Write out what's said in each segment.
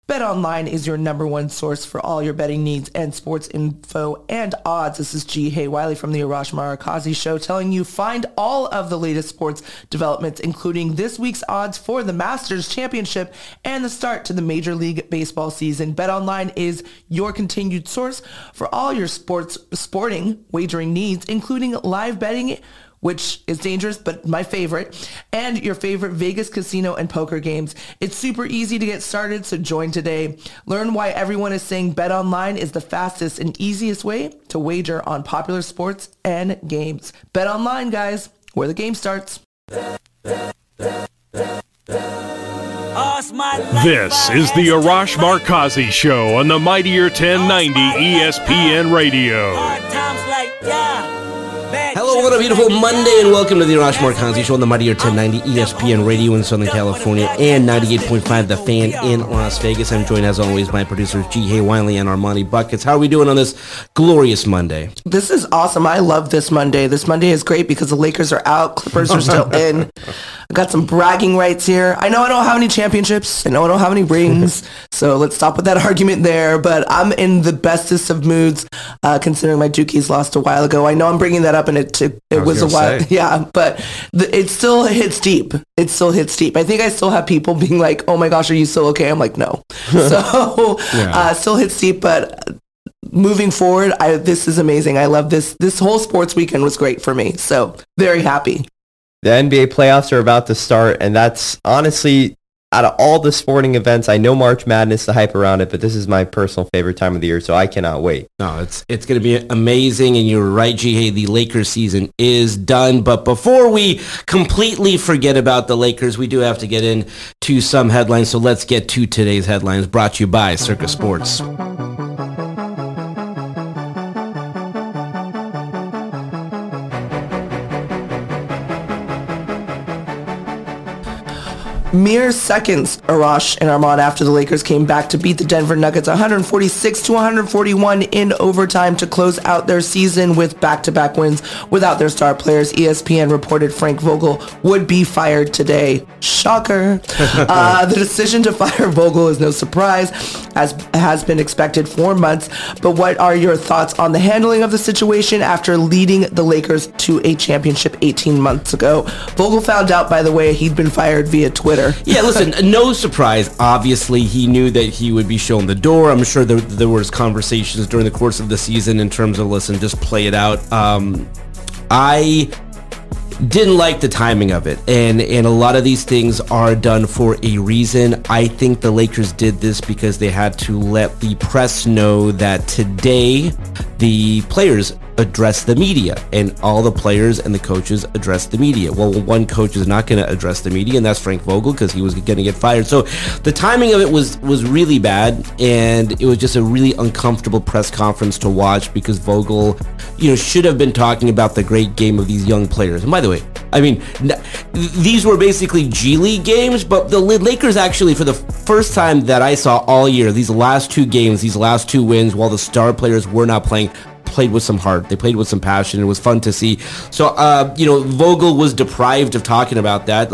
BetOnline is your number one source for all your betting needs and sports info and odds. This is G. Hay Wiley from the Arash Markazi Show telling you find all of the latest sports developments, including this week's odds for the Masters Championship and the start to the Major League Baseball season. BetOnline is your continued source for all your sporting wagering needs, including live betting, which is dangerous, but my favorite, and your favorite Vegas casino and poker games. It's super easy to get started, so join today. Learn why everyone is saying BetOnline is the fastest and easiest way to wager on popular sports and games. BetOnline, guys, where the game starts. This is the Arash Markazi Show on the Mightier 1090 ESPN Radio. Hello, what a beautiful Monday, and welcome to the Arash Markazi Show on the Mightier 1090 ESPN Radio in Southern California and 98.5 The Fan in Las Vegas. I'm joined, as always, by producers G. Hay Wiley and Armani Buckets. How are we doing on this glorious Monday? This is awesome. I love this Monday. This Monday is great because the Lakers are out, Clippers are still in. I got some bragging rights here. I know I don't have any championships. I know I don't have any rings. So let's stop with that argument there. But I'm in the bestest of moods, considering my Dukies lost a while ago. I know I'm bringing that up, and it was a while. Yeah, but it still hits deep. It still hits deep. I think I still have people being like, oh my gosh, are you still okay? I'm like, no. So still hits deep, but moving forward, this is amazing. I love this. This whole sports weekend was great for me. So very happy. The NBA playoffs are about to start, and that's honestly, out of all the sporting events, I know March Madness, the hype around it, but this is my personal favorite time of the year, so I cannot wait. No, it's going to be amazing, and you're right, G. Hay, the Lakers season is done. But before we completely forget about the Lakers, we do have to get into some headlines, so let's get to today's headlines, brought to you by Circa Sports. Mere seconds, Arash and Armand, after the Lakers came back to beat the Denver Nuggets 146-141 in overtime to close out their season with back-to-back wins without their star players. ESPN reported Frank Vogel would be fired today. Shocker. The decision to fire Vogel is no surprise, as has been expected for months. But what are your thoughts on the handling of the situation after leading the Lakers to a championship 18 months ago? Vogel found out, by the way, he'd been fired via Twitter. Yeah, listen, no surprise. Obviously, he knew that he would be shown the door. I'm sure there was conversations during the course of the season in terms of, listen, just play it out. I didn't like the timing of it, and a lot of these things are done for a reason. I think the Lakers did this because they had to let the press know that today the players address the media, and all the players and the coaches address the media. Well, one coach is not going to address the media, and that's Frank Vogel, because he was going to get fired. So the timing of it was really bad, and it was just a really uncomfortable press conference to watch, because Vogel, should have been talking about the great game of these young players. And by the way, I mean, these were basically G League games, but the Lakers actually, for the first time that I saw all year, these last two games, these last two wins, while the star players were not playing, played with some heart. They played with some passion. It was fun to see. So, Vogel was deprived of talking about that.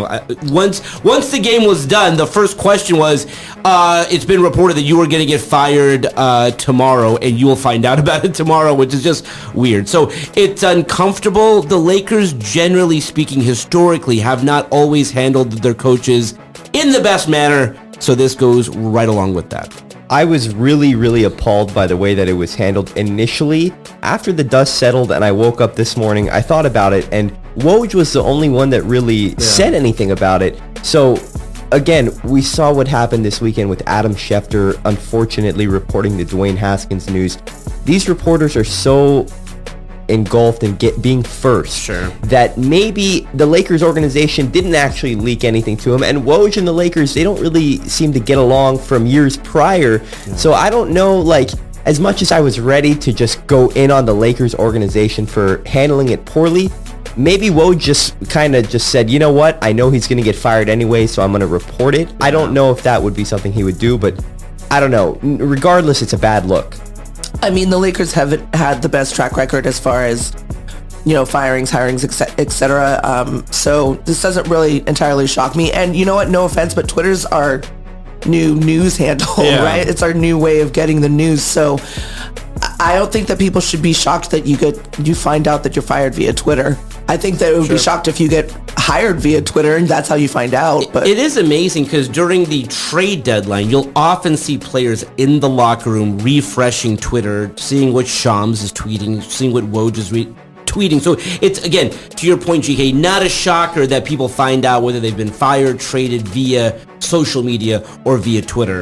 Once the game was done, the first question was, it's been reported that you are going to get fired tomorrow, and you will find out about it tomorrow, which is just weird. So it's uncomfortable. The Lakers, generally speaking, historically, have not always handled their coaches in the best manner. So this goes right along with that. I was really, really appalled by the way that it was handled initially. After the dust settled and I woke up this morning, I thought about it, and Woj was the only one that really said anything about it. So, again, we saw what happened this weekend with Adam Schefter, unfortunately, reporting the Dwayne Haskins news. These reporters are so engulfed in being first, that maybe the Lakers organization didn't actually leak anything to him, and Woj and the Lakers, they don't really seem to get along from years prior. So I don't know, as much as I was ready to just go in on the Lakers organization for handling it poorly, maybe Woj just kind of just said, you know what, I know he's going to get fired anyway, so I'm going to report it. I don't know if that would be something he would do, but I don't know. Regardless, it's a bad look. I mean, the Lakers haven't had the best track record as far as, firings, hirings, etc. So this doesn't really entirely shock me. And you know what? No offense, but Twitters are new news handle, right? It's our new way of getting the news. So I don't think that people should be shocked that you find out that you're fired via Twitter. I think that it would be shocked if you get hired via Twitter and that's how you find out. But it is amazing because during the trade deadline, you'll often see players in the locker room refreshing Twitter, seeing what Shams is tweeting, seeing what Woj is tweeting. So it's, again, to your point, GK, not a shocker that people find out whether they've been fired, traded via social media or via Twitter.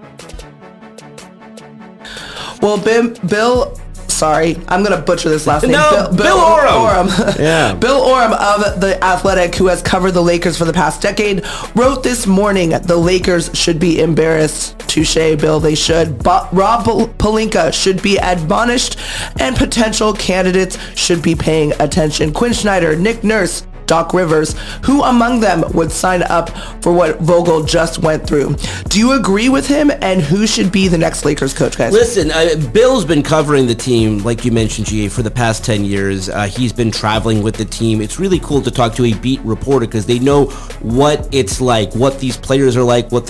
Well, Bill, sorry, I'm going to butcher this last name. No, Bill Oram. Bill Oram of The Athletic, who has covered the Lakers for the past decade, wrote this morning, the Lakers should be embarrassed. Touche, Bill, they should. But Rob Pelinka should be admonished, and potential candidates should be paying attention. Quinn Snyder, Nick Nurse, Doc Rivers, who among them would sign up for what Vogel just went through? Do you agree with him, and who should be the next Lakers coach, guys? Listen, Bill's been covering the team, like you mentioned, GA, for the past 10 years. He's been traveling with the team. It's really cool to talk to a beat reporter because they know what it's like, what these players are like, what the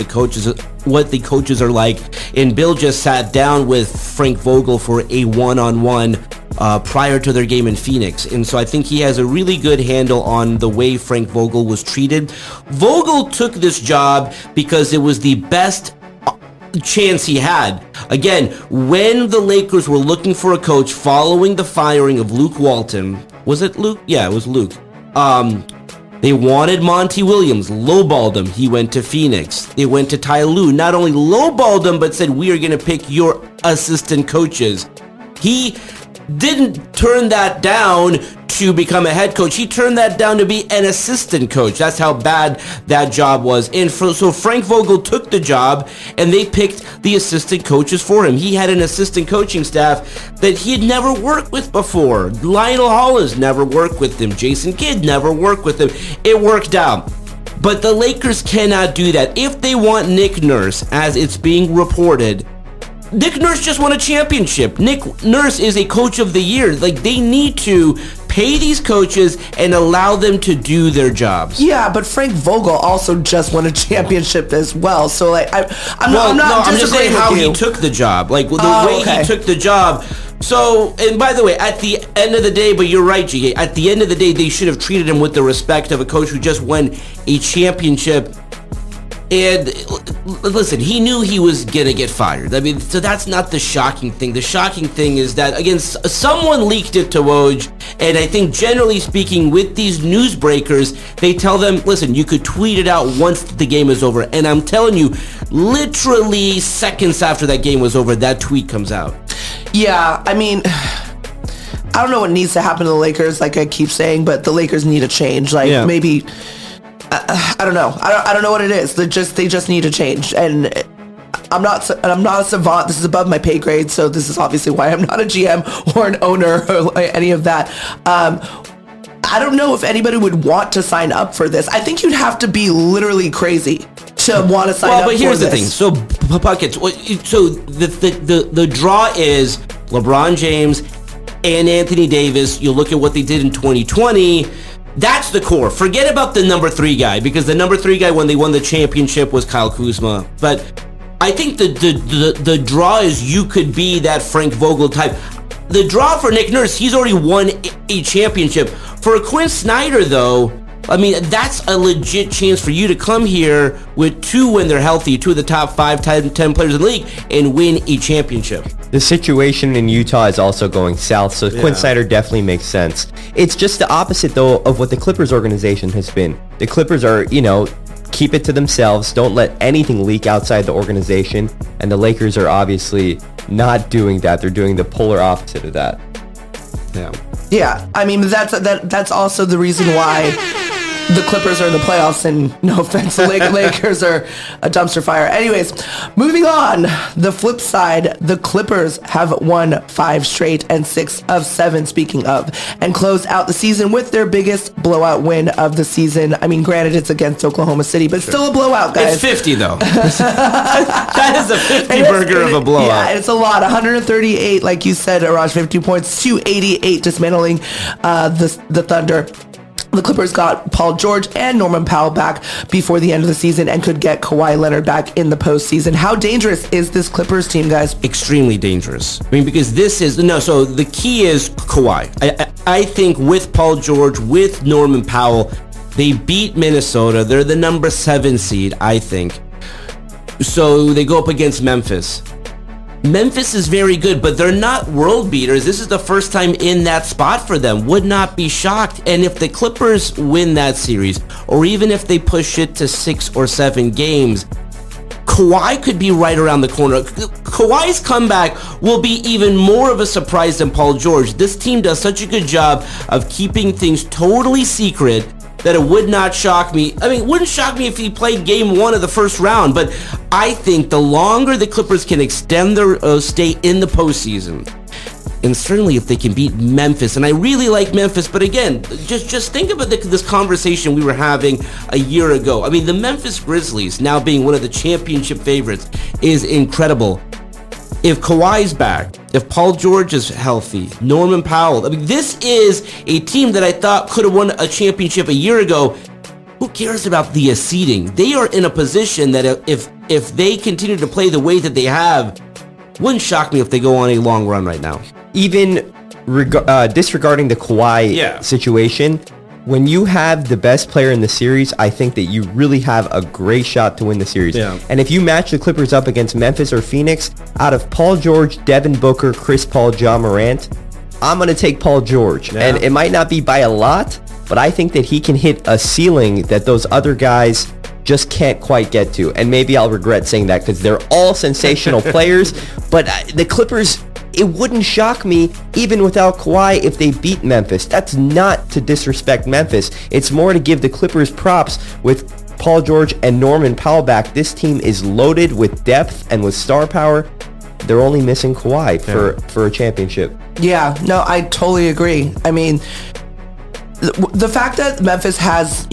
coaches are like. And Bill just sat down with Frank Vogel for a one-on-one prior to their game in Phoenix. And so I think he has a really good handle on the way Frank Vogel was treated. Vogel took this job because it was the best chance he had. Again, when the Lakers were looking for a coach following the firing of Luke Walton, was it Luke? Yeah, it was Luke. They wanted Monty Williams, lowballed him. He went to Phoenix. They went to Ty Lue. Not only lowballed him, but said, we are going to pick your assistant coaches. He didn't turn that down to become a head coach. He turned that down to be an assistant coach. That's how bad that job was. And so Frank Vogel took the job, and they picked the assistant coaches for him. He had an assistant coaching staff that he had never worked with before. Lionel Hollins never worked with him. Jason Kidd never worked with him. It worked out. But the Lakers cannot do that. If they want Nick Nurse, as it's being reported, Nick Nurse just won a championship. Nick Nurse is a coach of the year. Like, they need to pay these coaches and allow them to do their jobs. Yeah, but Frank Vogel also just won a championship as well. So, like, I'm just saying how he took the job. Like, the way he took the job. So, and by the way, at the end of the day, but you're right, GK, at the end of the day, they should have treated him with the respect of a coach who just won a championship. And listen, he knew he was going to get fired. I mean, so that's not the shocking thing. The shocking thing is that, again, someone leaked it to Woj, and I think generally speaking with these newsbreakers, they tell them, listen, you could tweet it out once the game is over. And I'm telling you, literally seconds after that game was over, that tweet comes out. Yeah, I mean, I don't know what needs to happen to the Lakers, like I keep saying, but the Lakers need a change. Like, maybe... I don't know. I don't know what it is. They just need to change. And I'm not a savant. This is above my pay grade. So this is obviously why I'm not a GM or an owner or any of that. I don't know if anybody would want to sign up for this. I think you'd have to be literally crazy to want to sign up for this. Well, but here's the thing. So Puckets. So the draw is LeBron James and Anthony Davis. You look at what they did in 2020. That's the core. Forget about the number 3 guy, because the number 3 guy when they won the championship was Kyle Kuzma. But I think the draw is you could be that Frank Vogel type. The draw for Nick Nurse, he's already won a championship. For Quinn Snyder, though, I mean, that's a legit chance for you to come here with 2 when they're healthy, 2 of the top 5, 10 players in the league, and win a championship. The situation in Utah is also going south, so Quinn Snyder definitely makes sense. It's just the opposite, though, of what the Clippers organization has been. The Clippers are, keep it to themselves, don't let anything leak outside the organization, and the Lakers are obviously not doing that. They're doing the polar opposite of that. Yeah, I mean, that's also the reason why the Clippers are in the playoffs, and no offense, the Lakers are a dumpster fire. Anyways, moving on. The flip side, the Clippers have won 5 straight and 6 of 7, speaking of, and closed out the season with their biggest blowout win of the season. I mean, granted, it's against Oklahoma City, but still a blowout, guys. It's 50, though. That is a 50 burger of a blowout. Yeah, it's a lot. 138, like you said, Arash, 52 points, 288 dismantling the Thunder. The Clippers got Paul George and Norman Powell back before the end of the season and could get Kawhi Leonard back in the postseason. How dangerous is this Clippers team, guys? Extremely dangerous. I mean, because so the key is Kawhi. I think with Paul George, with Norman Powell, they beat Minnesota. They're the number 7 seed, I think. So they go up against Memphis. Memphis is very good, but they're not world beaters. This is the first time in that spot for them. Would not be shocked. And if the Clippers win that series, or even if they push it to 6 or 7 games, Kawhi could be right around the corner. Kawhi's comeback will be even more of a surprise than Paul George. This team does such a good job of keeping things totally secret that it would not shock me. I mean, it wouldn't shock me if he played game 1 of the first round, but I think the longer the Clippers can extend their stay in the postseason, and certainly if they can beat Memphis, and I really like Memphis, but again, just think about this conversation we were having a year ago. I mean, the Memphis Grizzlies now being one of the championship favorites is incredible. If Kawhi's back, if Paul George is healthy, Norman Powell, I mean, this is a team that I thought could have won a championship a year ago. Who cares about the seeding? They are in a position that if they continue to play the way that they have, wouldn't shock me if they go on a long run right now. Even disregarding the Kawhi situation, when you have the best player in the series, I think that you really have a great shot to win the series. Yeah. And if you match the Clippers up against Memphis or Phoenix, out of Paul George, Devin Booker, Chris Paul, Ja Morant, I'm going to take Paul George. Yeah. And it might not be by a lot, but I think that he can hit a ceiling that those other guys just can't quite get to. And maybe I'll regret saying that because they're all sensational players, but the Clippers, it wouldn't shock me even without Kawhi if they beat Memphis. That's not to disrespect Memphis. It's more to give the Clippers props with Paul George and Norman Powell back. This team is loaded with depth and with star power. They're only missing Kawhi for a championship. Yeah, no, I totally agree. I mean, the fact that Memphis has,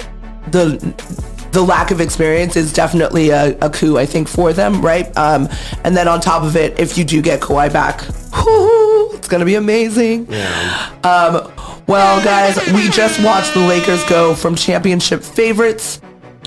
the lack of experience is definitely a coup, I think, for them, right? And then on top of it, if you do get Kawhi back, it's going to be amazing. Yeah. Well, guys, we just watched the Lakers go from championship favorites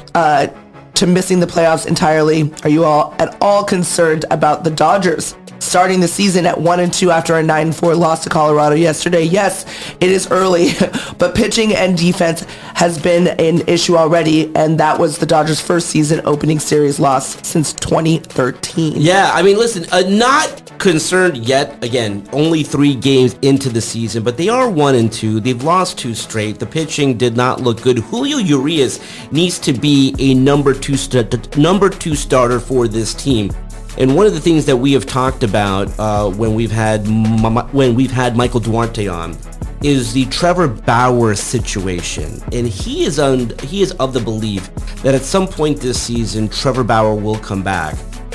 to missing the playoffs entirely. Are you all at all concerned about the Dodgers starting the season at 1-2 after a 9-4 loss to Colorado yesterday? Yes, it is early, but pitching and defense has been an issue already, and that was the Dodgers' first season opening series loss since 2013. Yeah, I mean, listen, not concerned yet. Again, only 3 games into the season, but they are 1-2. They've lost 2 straight. The pitching did not look good. Julio Urias needs to be a number 2 starter for this team. And one of the things that we have talked about when we've had Michael Duarte on is the Trevor Bauer situation, and he is of the belief that at some point this season Trevor Bauer will come back.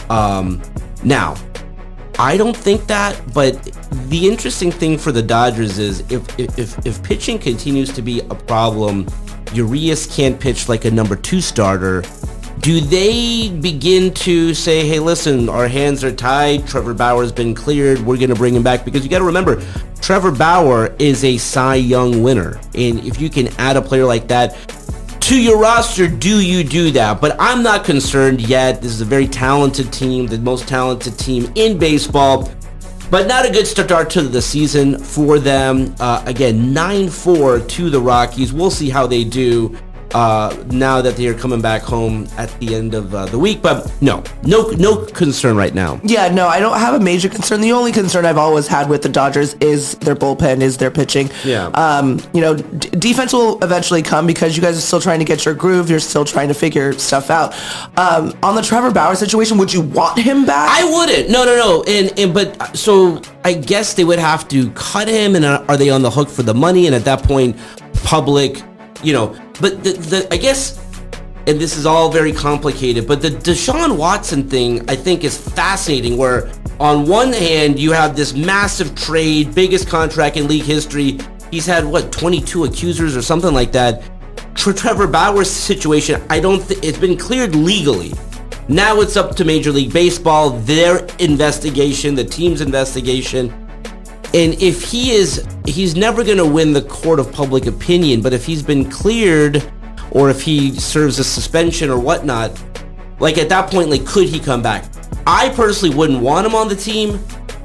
Now, I don't think that, but the interesting thing for the Dodgers is if pitching continues to be a problem, Urias can't pitch like a number 2 starter. Do they begin to say, hey, listen, our hands are tied, Trevor Bauer's been cleared, we're going to bring him back? Because you got to remember, Trevor Bauer is a Cy Young winner. And if you can add a player like that to your roster, do you do that? But I'm not concerned yet. This is a very talented team, the most talented team in baseball. But not a good start to the season for them. Again, 9-4 to the Rockies. We'll see how they do now that they are coming back home at the end of the week. But no concern right now. Yeah, no, I don't have a major concern. The only concern I've always had with the Dodgers is their bullpen, is their pitching. Yeah. Defense will eventually come because you guys are still trying to get your groove. You're still trying to figure stuff out. On the Trevor Bauer situation, would you want him back? I wouldn't. No. But so I guess they would have to cut him, and are they on the hook for the money? And at that point, public, but I guess, and this is all very complicated, but the Deshaun Watson thing, I think, is fascinating, where on one hand, you have this massive trade, biggest contract in league history. He's had, 22 accusers or something like that. Trevor Bauer's situation, it's been cleared legally. Now it's up to Major League Baseball, their investigation, the team's investigation. And if he's never going to win the court of public opinion, but if he's been cleared or if he serves a suspension or whatnot, like at that point, like, could he come back? I personally wouldn't want him on the team.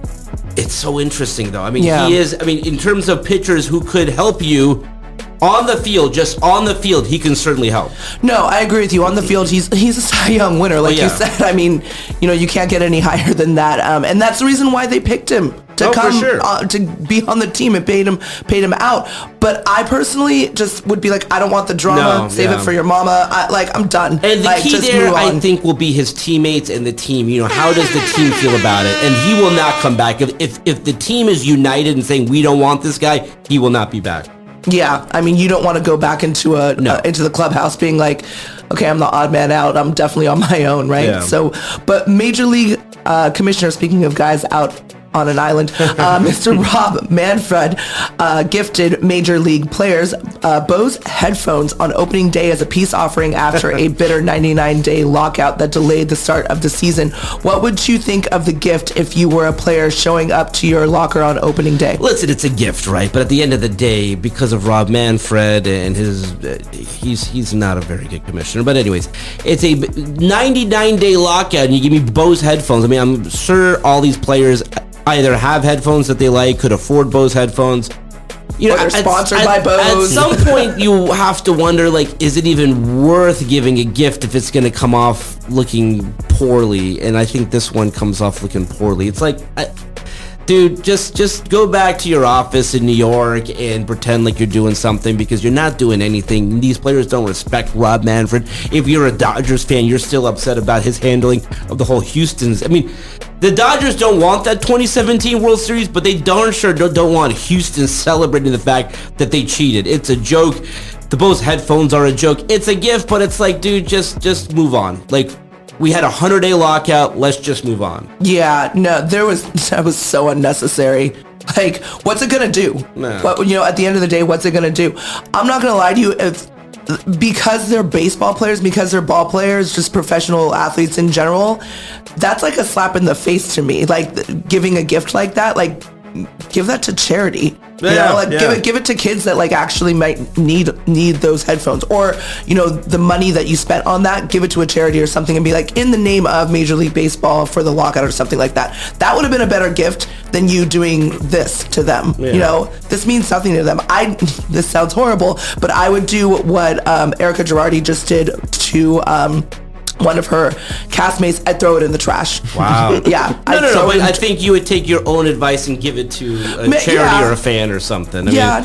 It's so interesting, though. I mean, he is, in terms of pitchers who could help you on the field, just on the field, he can certainly help. No, I agree with you. On the field, he's a Cy Young winner, like you said. I mean, you can't get any higher than that. And that's the reason why they picked him to come to be on the team and paid him out. But I personally just would be like, I don't want the drama. Save it for your mama. I'm done. And the key there, I think, will be his teammates and the team. How does the team feel about it? And he will not come back. If the team is united and saying we don't want this guy, he will not be back. Yeah, you don't want to go back into into the clubhouse being like, okay, I'm the odd man out. I'm definitely on my own, right? Yeah. So, but Major League Commissioner, speaking of guys out on an island, Mr. Rob Manfred gifted Major League players Bose headphones on opening day as a peace offering after a bitter 99-day lockout that delayed the start of the season. What would you think of the gift if you were a player showing up to your locker on opening day? Listen, it's a gift, right? But at the end of the day, because of Rob Manfred and his, he's not a very good commissioner. But anyways, it's a 99-day lockout and you give me Bose headphones. I'm sure all these players either have headphones that they like, could afford Bose headphones. Or they're sponsored by Bose. At some point, you have to wonder, is it even worth giving a gift if it's going to come off looking poorly? And I think this one comes off looking poorly. It's like, dude, just go back to your office in New York and pretend like you're doing something, because you're not doing anything. These players don't respect Rob Manfred. If you're a Dodgers fan, you're still upset about his handling of the whole Houston's. The Dodgers don't want that 2017 World Series, but they darn sure don't want Houston celebrating the fact that they cheated. It's a joke. The Bose headphones are a joke. It's a gift, but it's like, dude, just move on. We had a 100-day lockout. Let's just move on. Yeah, no, that was so unnecessary. What's it gonna do? Nah. At the end of the day, what's it gonna do? I'm not gonna lie to you. Because they're baseball players, because they're ball players, just professional athletes in general, that's like a slap in the face to me. Giving a gift like that, give that to charity. Give it to kids that actually might need those headphones, or the money that you spent on that, give it to a charity or something, and be like, in the name of Major League Baseball for the lockout or something like that. That would have been a better gift than you doing this to them. This means nothing to them. This sounds horrible, but I would do what Erica Girardi just did to one of her castmates. I'd throw it in the trash. Wow. Yeah. No, but I think you would take your own advice and give it to a charity or a fan or something.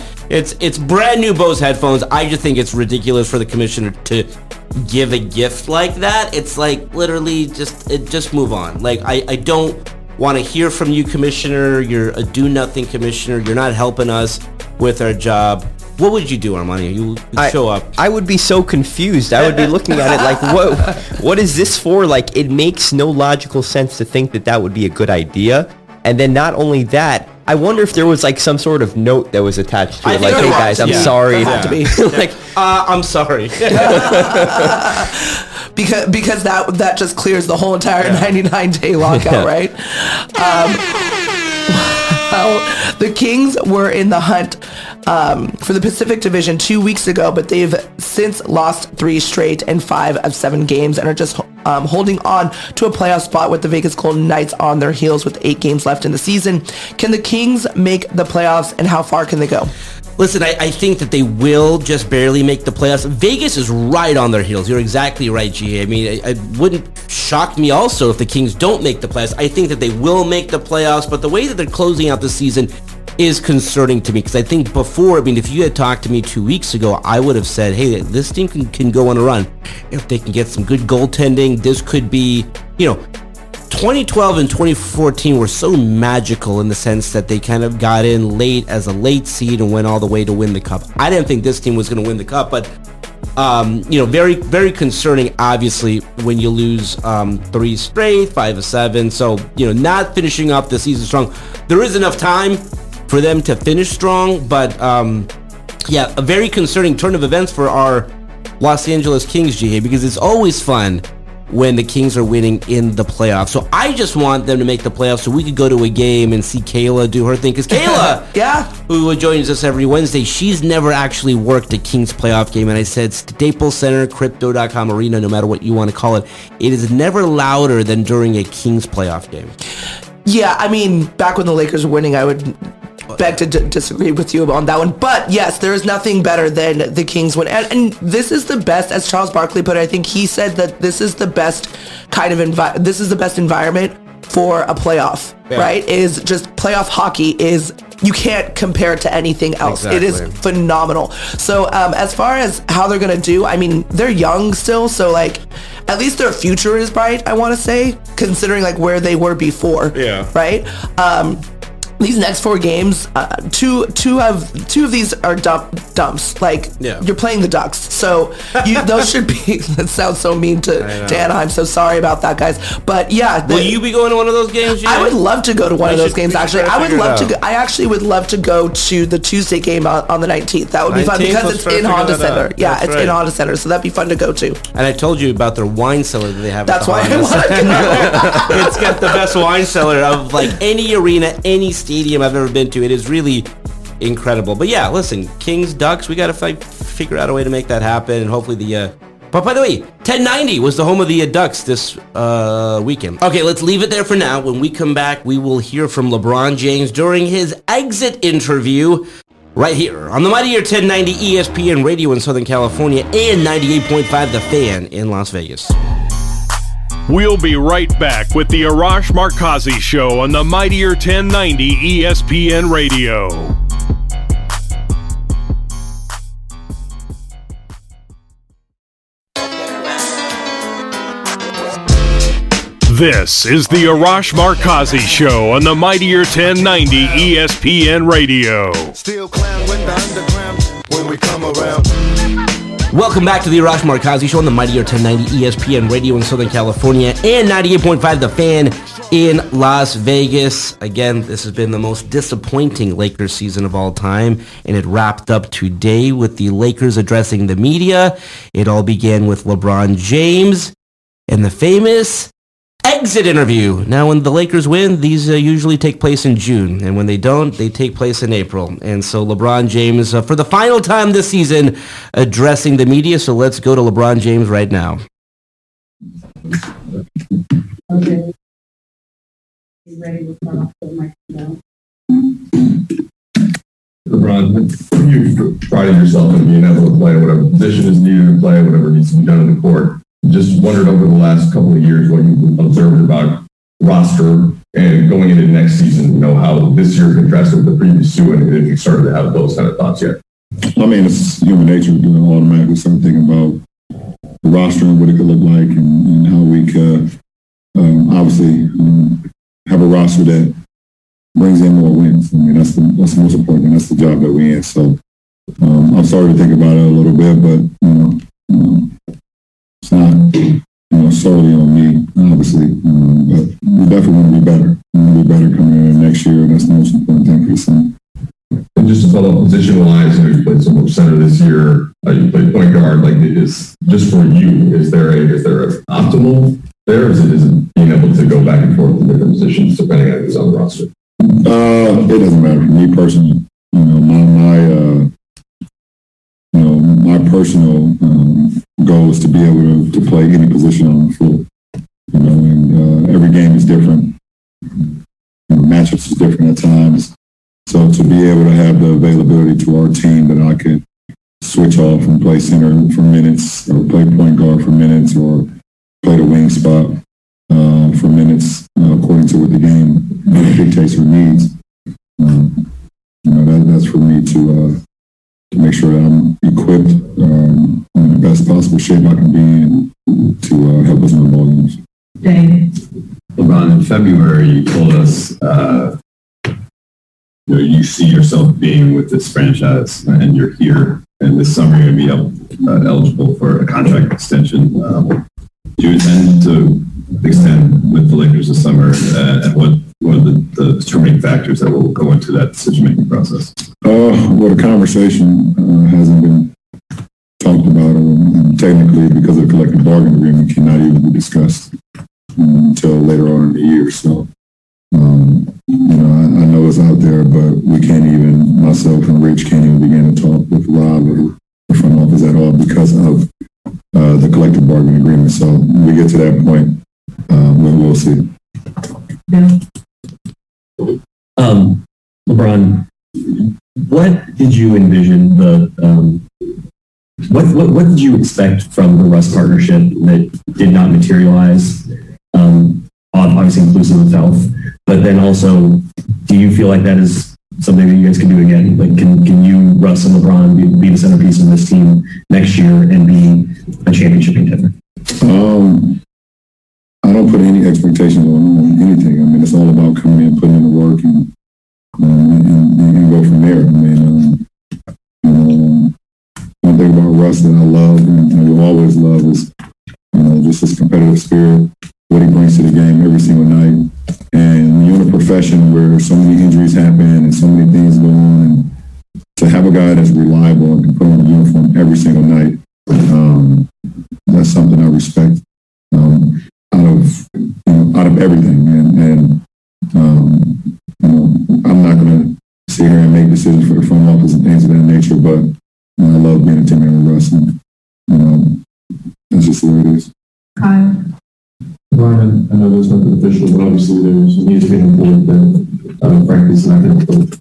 It's brand new Bose headphones. I just think it's ridiculous for the commissioner to give a gift like that. It's literally just move on. I don't want to hear from you, commissioner. You're a do-nothing commissioner. You're not helping us with our job. What would you do, Armando? You show up. I would be so confused. I would be looking at it what is this for? It makes no logical sense to think that would be a good idea. And then not only that, I wonder if there was some sort of note that was attached to it. Hey guys, I'm sorry. Had to be. I'm sorry. because that just clears the whole entire 99-day lockout, right? The Kings were in the hunt for the Pacific Division 2 weeks ago, but they've since lost 3 straight in 5 of 7 games and are just holding on to a playoff spot with the Vegas Golden Knights on their heels with 8 games left in the season. Can the Kings make the playoffs, and how far can they go? Listen, I think that they will just barely make the playoffs. Vegas is right on their heels. You're exactly right, G. It wouldn't shock me also if the Kings don't make the playoffs. I think that they will make the playoffs, but the way that they're closing out the season is concerning to me, because I think before, if you had talked to me 2 weeks ago, I would have said, hey, this team can go on a run. If they can get some good goaltending, this could be, 2012 and 2014 were so magical in the sense that they kind of got in late as a late seed and went all the way to win the cup. I didn't think this team was going to win the cup, but very, very concerning, obviously, when you lose 3 straight, 5 of 7. So, not finishing up the season strong. There is enough time for them to finish strong, but a very concerning turn of events for our Los Angeles Kings, GA, because it's always fun when the Kings are winning in the playoffs. So I just want them to make the playoffs so we could go to a game and see Kayla do her thing. Because Kayla, who joins us every Wednesday, she's never actually worked a Kings playoff game. And I said Staples Center, Crypto.com Arena, no matter what you want to call it, it is never louder than during a Kings playoff game. Yeah, I mean, back when the Lakers were winning, I would beg to disagree with you on that one. But yes, there is nothing better than the Kings win. And this is the best, as Charles Barkley put it, I think he said that this is the best kind of this is the best environment for a playoff, right? Is just playoff hockey is, you can't compare it to anything else. Exactly. It is phenomenal. So as far as how they're going to do, I mean, they're young still, so like at least their future is bright, I want to say, considering like where they were before. Yeah. Right? These next 4 games, two of these are dumps. Like, you're playing the Ducks. So those should be, that sounds so mean to Anaheim. So sorry about that, guys. But yeah. Will you be going to one of those games? I would love to go to one of those games, actually. I actually would love to go to the Tuesday game on the 19th. That would be fun because it's in Honda Center. Yeah, it's in Honda Center. So that'd be fun to go to. And I told you about their wine cellar that they have. That's why I want to go. It's got the best wine cellar of like any arena, any stadium I've ever been to. It is really incredible. But yeah, listen, Kings, Ducks, we got to figure out a way to make that happen. And hopefully but by the way, 1090 was the home of the Ducks this weekend. Okay, let's leave it there for now. When we come back, we will hear from LeBron James during his exit interview right here on the Mightier 1090 ESPN Radio in Southern California and 98.5 The Fan in Las Vegas. We'll be right back with the Arash Markazi Show on the Mightier 1090 ESPN Radio. This is the Arash Markazi Show on the Mightier 1090 ESPN Radio. Still clown with the underground when we come around. Welcome back to the Arash Markazi Show on the Mightier 1090 ESPN Radio in Southern California and 98.5 The Fan in Las Vegas. Again, this has been the most disappointing Lakers season of all time, and it wrapped up today with the Lakers addressing the media. It all began with LeBron James and the famous exit interview. Now, when the Lakers win, these usually take place in June, and when they don't, they take place in April. And so LeBron James, for the final time this season, addressing the media. So let's go to LeBron James right now. Okay. You ready to start off the microphone? LeBron, you prided yourself in being able to play whatever position is needed to play, whatever needs to be done in the court. Just wondered over the last couple of years what you've observed about roster and going into next season, how this year contrasted with the previous two, and if you started to have those kind of thoughts yet. I mean, it's human nature. Automatically start thinking about the roster and what it could look like and how we could obviously have a roster that brings in more wins. I mean, that's the most important thing. That's the job that we're in. So I'm starting to think about it a little bit, but it's not solely on me, obviously, but we definitely want to be better. We want to be better coming in next year, and that's the most important thing for the team. And just to follow up position-wise, you played so much center this year. You played point guard. Like, is just for you, is there an optimal there? Is it being able to go back and forth in different positions depending on who's on the roster? It doesn't matter. Me personally, my personal goal is to be able to play any position on the floor. And every game is different. Matchups is different at times. So to be able to have the availability to our team that I could switch off and play center for minutes, or play point guard for minutes, or play the wing spot for minutes, according to what the game dictates or needs. That's for me to make sure that I'm equipped in the best possible shape I can be in to help us in the ball games. LeBron, in February, you told us you see yourself being with this franchise, and you're here, and this summer you're going to be eligible for a contract extension. Do you intend to extend with the Lakers this summer, and what are the determining factors that will go into that decision-making process? Well, the conversation hasn't been talked about, and technically because of the collective bargaining agreement cannot even be discussed until later on in the year. So, I know it's out there, but we can't even, myself and Rich can't even begin to talk with Rob or the front office at all because of the collective bargaining agreement. So when we get to that point, we'll see. LeBron, what did you envision what did you expect from the Russ partnership that did not materialize? Obviously inclusive of health, but then also, do you feel like that is something that you guys can do again? Like, can you, Russ and LeBron, be the centerpiece of this team next year and be a championship contender? I don't put any expectations on anything. I mean, it's all about coming in, putting in the work, and go from there. I mean, one thing about Russ that I love and you always love is, just his competitive spirit, what he brings to the game every single night. And when you're in a profession where so many injuries happen and so many things go on, and to have a guy that's reliable and can put on a uniform every single night, that's something I respect out of everything. And I'm not going to sit here and make decisions for the front office and things of that nature, but I love being a teammate with Russ, and that's just the way it is. Brian, I know there's nothing official, but obviously there's an ESPN report that frankly is not going to put.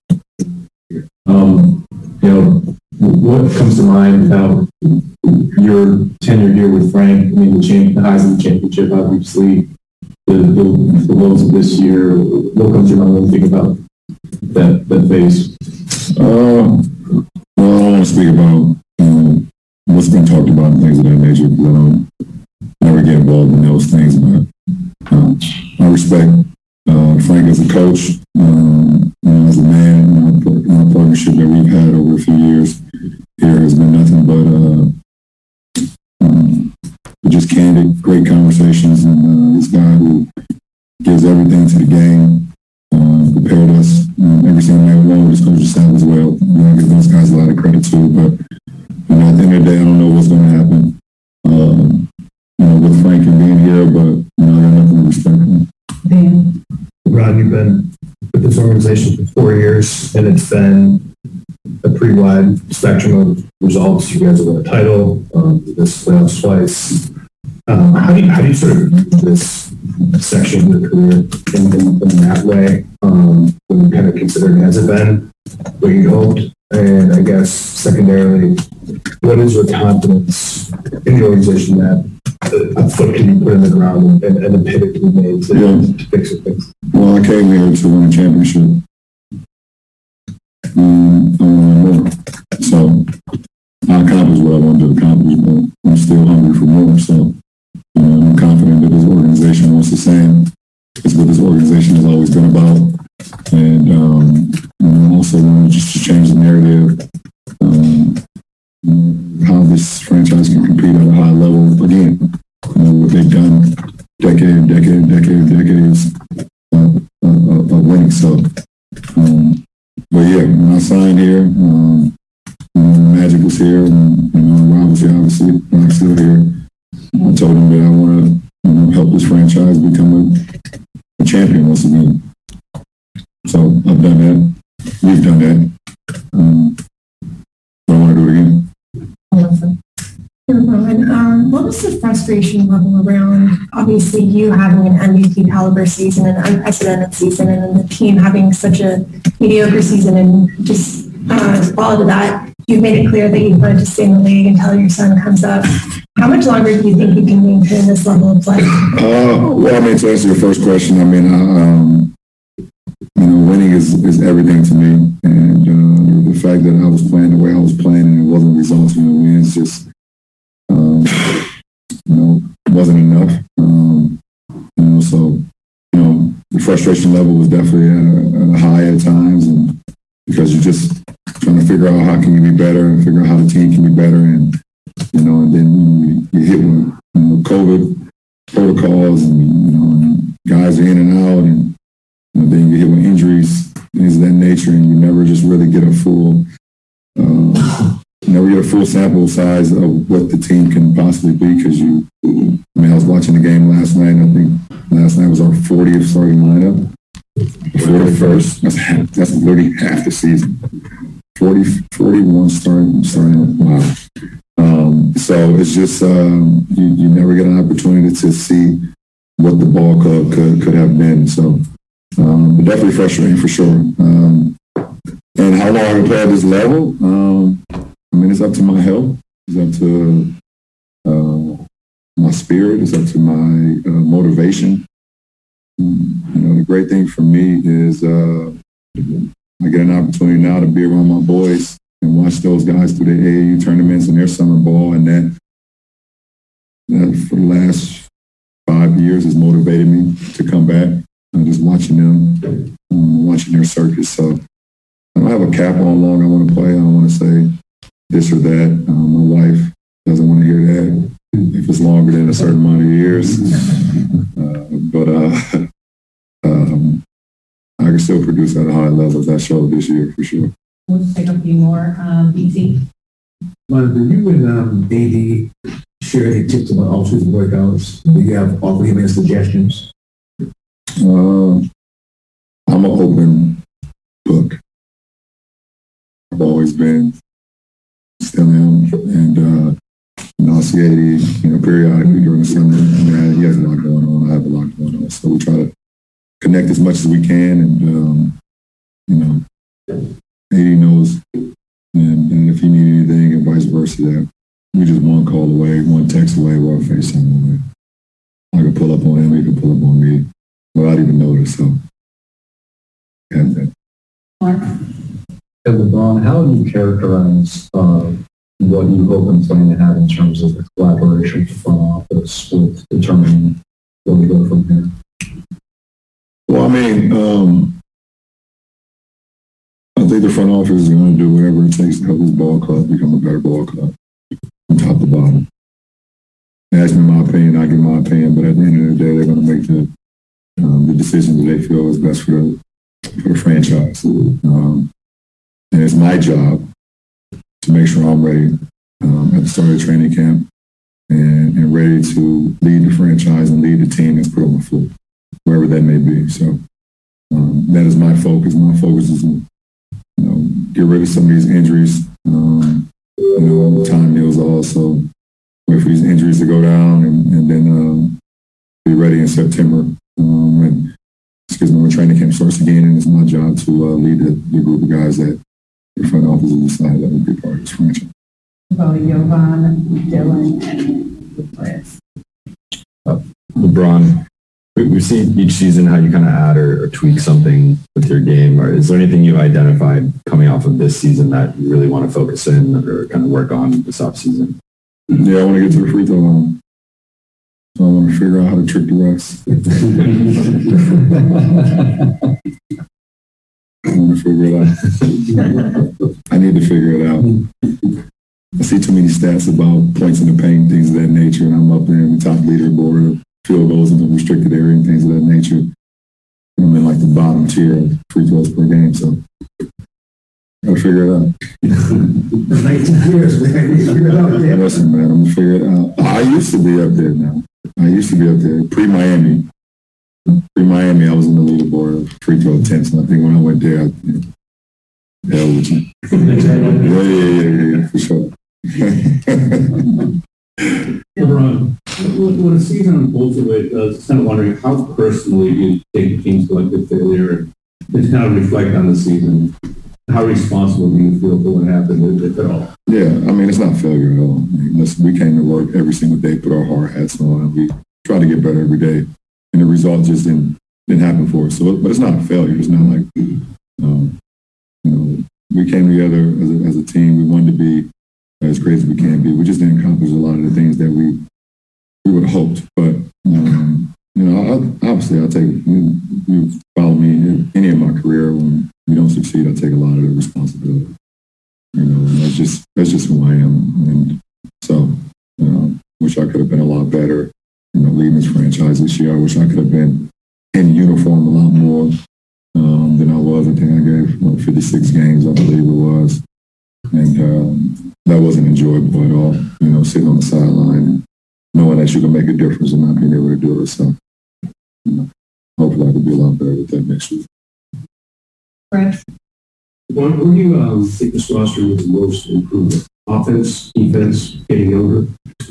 What comes to mind about your tenure here with Frank? I mean, the highs of the championship, obviously, the lows of this year. What comes to mind when you think about that phase? Well, I don't want to speak about what's been talked about and things of that nature, because I don't never get involved in those things. But I respect Frank as a coach, as a man. Our partnership that we've had over a few years here has been nothing but just candid, great conversations. And this guy who gives everything to the game, prepared us every single night along with his coaching staff as well. I give those guys a lot of credit too. But at the end of the day, I don't know what's going to happen. With Frank and being here, but I got nothing to respect him. Rod, you've been with this organization for 4 years, and it's been a pretty wide spectrum of results. You guys have won a title, this playoffs twice. How do you sort of view this section of your career in that way? When you kind of consider, has it been what you hoped? And I guess secondarily, what is your confidence in the organization that a foot can be put in the ground and a pivot can be made to fix things? Well, I came here to win a championship. I want to win more. So I accomplished what I wanted to accomplish, but I'm still hungry for more. So I'm confident that this organization wants the same. It's what this organization has always been about. And I also want to just change the narrative, how this franchise can compete at a high level again. What they've done decades of winning. So, but yeah, when I signed here, Magic was here, and Rob was here, obviously, I'm still here. I told him that I want to help this franchise become a champion once again. So I've done that. We've done that. I want to do it again. Awesome. What was the frustration level around, obviously, you having an MVP caliber season, an unprecedented season, and then the team having such a mediocre season, and just follow to that, you've made it clear that you wanted to stay in the league until your son comes up. How much longer do you think you can maintain this level of play? Well, I mean, to answer your first question, I mean, winning is everything to me, and the fact that I was playing the way I was playing and it wasn't resulting in wins just, wasn't enough. So the frustration level was definitely at a high at times, and because you're just trying to figure out how can you be better and figure out how the team can be better, and and then you hit with COVID protocols, and guys are in and out, and then you hit with injuries, things of that nature, and you never just really get a full full sample size of what the team can possibly be because I was watching the game last night, and I think last night was our 40th starting lineup. 41st. That's literally half the season. 41 starting. Wow. So it's just you never get an opportunity to see what the ball club could have been. So but definitely frustrating for sure. And how long I can play at this level? It's up to my health. It's up to my spirit. It's up to my motivation. The great thing for me is I get an opportunity now to be around my boys and watch those guys through their AAU tournaments and their summer ball, and that for the last 5 years has motivated me to come back. Just watching them, watching their circus. So I don't have a cap on how long I want to play. I don't want to say this or that. My wife doesn't want to hear that if it's longer than a certain amount of years. But I can still produce at a high level as I showed this year for sure. We'll take a few more. BT. Do you and AD share any tips about off-season workouts? Do you have offer him any suggestions? I'm an open book. I've always been, still am, and I see AD, periodically during the summer. He has a lot going on. I have a lot going on, so we try to connect as much as we can, and AD knows, and if you need anything, and vice versa, we just one call away, one text away, or FaceTime away. I can pull up on him, he can pull up on me without even notice. So, and LeBron, how do you characterize what you hope and plan to have in terms of the collaboration with the front office with determining where we go from here? Well, I think the front office is going to do whatever it takes to help this ball club become a better ball club from top to bottom. They ask me my opinion, I give my opinion, but at the end of the day, they're going to make the decision that they feel is best for the franchise. And it's my job to make sure I'm ready at the start of the training camp and ready to lead the franchise and lead the team that's put on the floor, wherever that may be. So that is my focus. My focus is to get rid of some of these injuries. Time heals also. Wait for these injuries to go down and then be ready in September. When training camp starts again, and it's my job to lead the group of guys that the front office has decided that would be part of this franchise. About Jovan, Dylan, and Chris. LeBron, we've seen each season how you kind of add or tweak something with your game. Or is there anything you've identified coming off of this season that you really want to focus in or kind of work on this off season? Yeah, I want to get to the free throw line. So I want to figure out how to trick the refs. I want to figure it out. I need to figure it out. I see too many stats about points in the paint, things of that nature, and I'm up there in the top leaderboard of field goals in the restricted area and things of that nature. I'm in like the bottom tier of free throws per game, so I'll figure it out. 19 years, man. Listen, man, I'm gonna figure it out. I used to be up there now. I used to be up there pre-Miami. Pre-Miami, I was in the leaderboard of free throw attempts, and I think when I went there, yeah, for sure. LeBron, when a season unfolds the way it does, I'm kind of wondering how personally you take the team's collective failure and kind of reflect on the season. How responsible do you feel for what happened, if at all? Yeah, it's not failure at all. Listen, we came to work every single day, put our hard hats on, and we try to get better every day. And the result just didn't happen for us. So, but it's not a failure. It's not like, we came together as a team. We wanted to be as great as we can be. We just didn't accomplish a lot of the things that we would have hoped. But, obviously I'll take, you follow me in any of my career, when we don't succeed, I take a lot of the responsibility. That's just who I am. And so, wish I could have been a lot better, leading this franchise this year. I wish I could have been in uniform a lot more than I was. I think I gave 56 games, I believe it was. And that wasn't enjoyable at all. You know, sitting on the sideline and knowing that you can make a difference and not being able to do it. So, you know, hopefully I can be a lot better with that next week. Brad? Where do you think this roster needs the most improvement? Offense, defense, getting younger?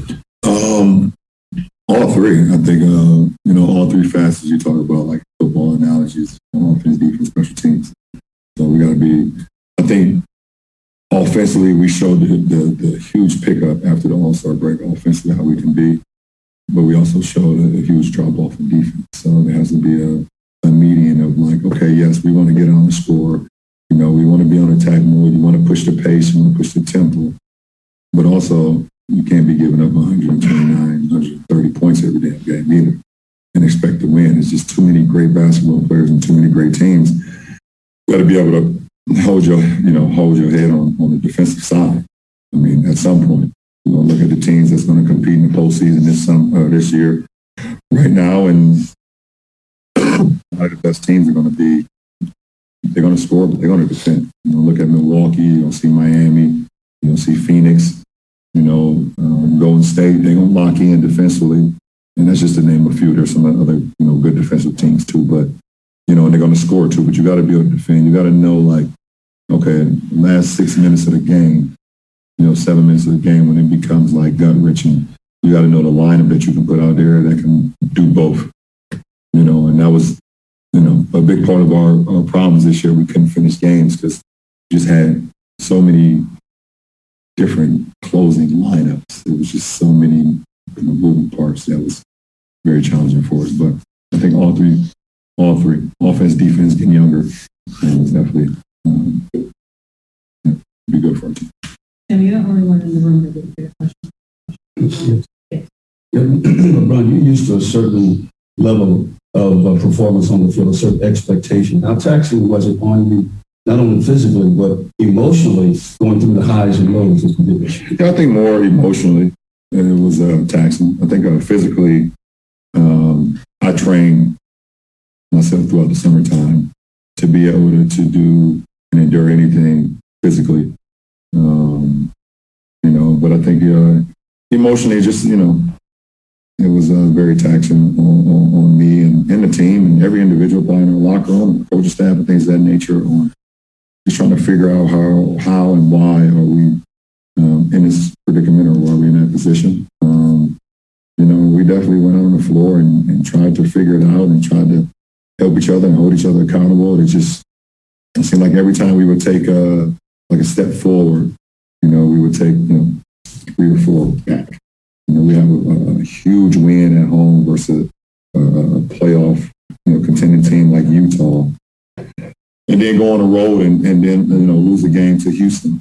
All three. I think, you know, all three facets you talk about, like football analogies, offense, defense, special teams. So we got to be, I think, offensively, we showed the huge pickup after the All-Star break, offensively, how we can be. But we also showed a huge drop-off in defense. So there has to be a median of like, okay, yes, we want to get on the score. You know, we want to be on attack more. You want to push the pace. You want to push the tempo. But also, you can't be giving up 129, 130 points every damn game either and expect to win. It's just too many great basketball players and too many great teams. You got to be able to hold your head on the defensive side. I mean, at some point, you know, look at the teams that's going to compete in the postseason this year, right now, and the best teams are going to be. They're going to score, but they're going to defend. You know, look at Milwaukee. You don't see Miami. You don't see Phoenix. You know, Golden State. They're going to lock in defensively, and that's just to name a few. There's some other good defensive teams too, but. You know, and they're going to score too, but you got to be able to defend. You got to know, like, okay, the last 6 minutes of the game, 7 minutes of the game, when it becomes like gut-wrenching, you got to know the lineup that you can put out there that can do both. And that was, a big part of our problems this year. We couldn't finish games because we just had so many different closing lineups. There was just so many moving parts that was very challenging for us. But I think all three, offense, defense, getting younger, and was definitely be good for our team. And you're the only one in the room that didn't get a question. Yes. LeBron, you're used to a certain level of performance on the field, a certain expectation. How taxing was it on you, not only physically, but emotionally, going through the highs and lows as we did this year? Yeah, I think more emotionally it was taxing. I think physically, I trained myself throughout the summertime to be able to do and endure anything physically. But I think emotionally, just, it was very taxing on me and the team and every individual playing in our locker room, coaching staff and things of that nature, on just trying to figure out how and why are we in this predicament, or why are we in that position. We definitely went on the floor and tried to figure it out and tried to help each other and hold each other accountable. It seemed like every time we would take a step forward, we would take 3 or 4 back. We have a huge win at home versus a playoff contending team like Utah, and then go on the road and then lose a game to Houston,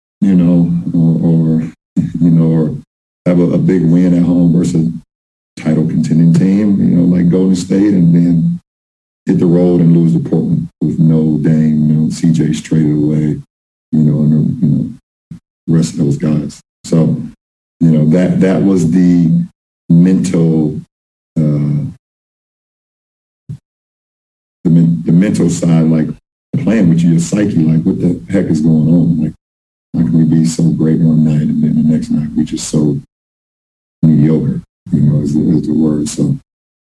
or have a big win at home versus a title contending team, like Golden State, and then hit the road and lose to Portland with no Dame, CJ's traded away, and the rest of those guys. So, that was the mental, the mental side, like playing with your psyche, like what the heck is going on? Like, how can we be so great one night and then the next night we just so mediocre, is the word. So,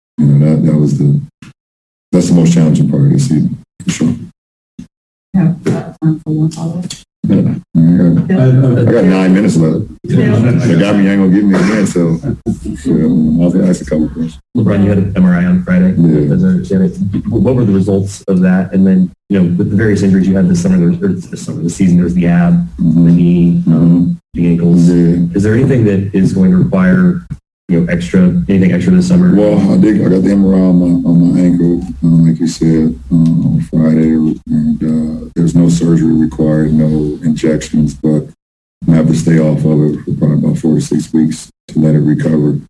that's the most challenging part of the season, for sure. Yeah, time for one follow-up. I got 9 minutes left. The guy ain't gonna give me again, so I'll ask a couple questions. LeBron, you had an MRI on Friday. Yeah. What were the results of that? And then, with the various injuries you had this season, there's the ab, the knee, the ankles. Yeah. Is there anything that is going to require anything extra this summer? Well, I got the MRI on my ankle, like you said, on Friday, and there's no surgery required, no injections, but I have to stay off of it for probably about 4 to 6 weeks to let it recover.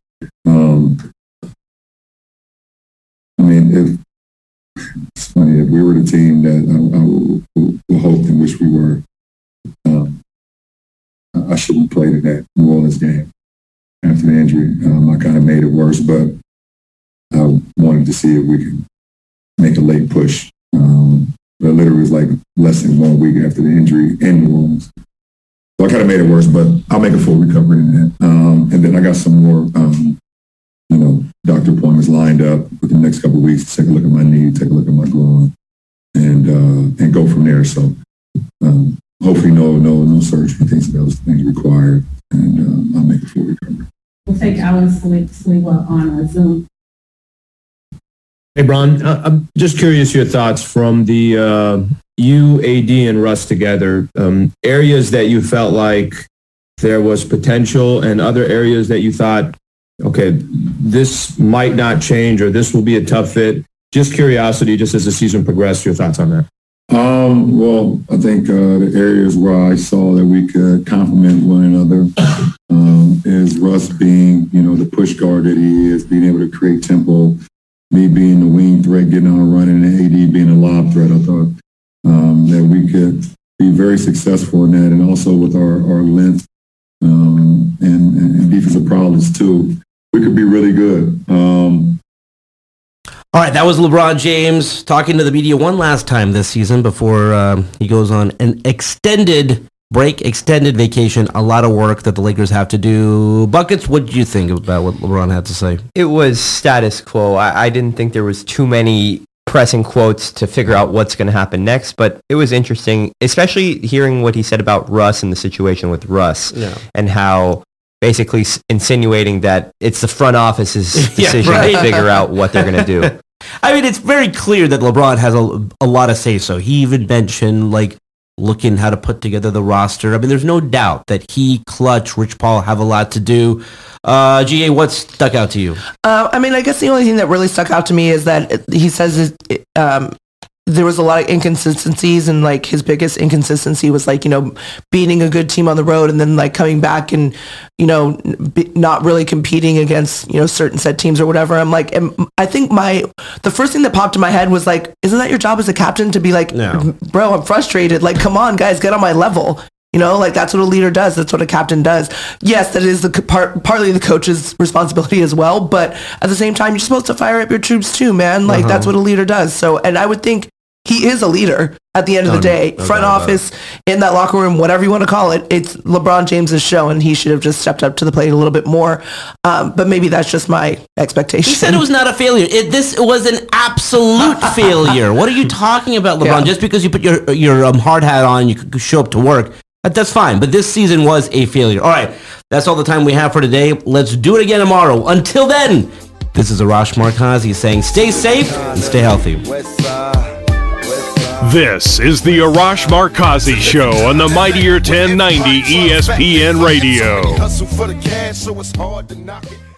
It's funny, if we were the team that I hoped and wish we were, I shouldn't have played in that New Orleans game. After the injury, I kind of made it worse, but I wanted to see if we could make a late push. But literally was like less than 1 week after the injury in New Orleans. So I kind of made it worse, but I'll make a full recovery in that. And then I got some more, doctor appointments lined up for the next couple of weeks. Take a look at my knee, take a look at my groin, and go from there. So hopefully no surgery, those things required, and I'll make a full recovery. We'll take Alex Sliwa on Zoom. Hey, Bron, I'm just curious your thoughts from the you, AD, and Russ together. Areas that you felt like there was potential and other areas that you thought, okay, this might not change or this will be a tough fit. Just curiosity, just as the season progressed, your thoughts on that. Well, I think the areas where I saw that we could complement one another is Russ being, the push guard that he is, being able to create tempo, me being the wing threat, getting on a run, and AD being a lob threat. I thought that we could be very successful in that, and also with our length and defensive prowess too, we could be really good. All right, that was LeBron James talking to the media one last time this season before he goes on an extended break, extended vacation, a lot of work that the Lakers have to do. Buckets, what did you think about what LeBron had to say? It was status quo. I didn't think there was too many pressing quotes to figure out what's going to happen next, but it was interesting, especially hearing what he said about Russ and the situation with Russ, and how basically insinuating that it's the front office's decision to figure out what they're going to do. I mean, it's very clear that LeBron has a lot of say-so. He even mentioned, looking how to put together the roster. I mean, there's no doubt that he, Clutch, Rich Paul have a lot to do. GA, what stuck out to you? I guess the only thing that really stuck out to me is that he says there was a lot of inconsistencies, and his biggest inconsistency was beating a good team on the road and then coming back and not really competing against certain set teams or whatever. I'm I think the first thing that popped in my head was isn't that your job as a captain to be bro, I'm frustrated, come on guys, get on my level. That's what a leader does. That's what a captain does. Yes, that is partly the coach's responsibility as well, but at the same time, you're supposed to fire up your troops too, man. That's what a leader does. So, and I would think he is a leader at the end of the day. Front office, in that locker room, whatever you want to call it, it's LeBron James's show, and he should have just stepped up to the plate a little bit more. But maybe that's just my expectation. He said it was not a failure. This was an absolute failure. What are you talking about, LeBron? Just because you put your hard hat on, you could show up to work. That's fine, but this season was a failure. All right, that's all the time we have for today. Let's do it again tomorrow. Until then, this is Arash Markazi saying stay safe and stay healthy. This is the Arash Markazi Show on the Mightier 1090 ESPN Radio.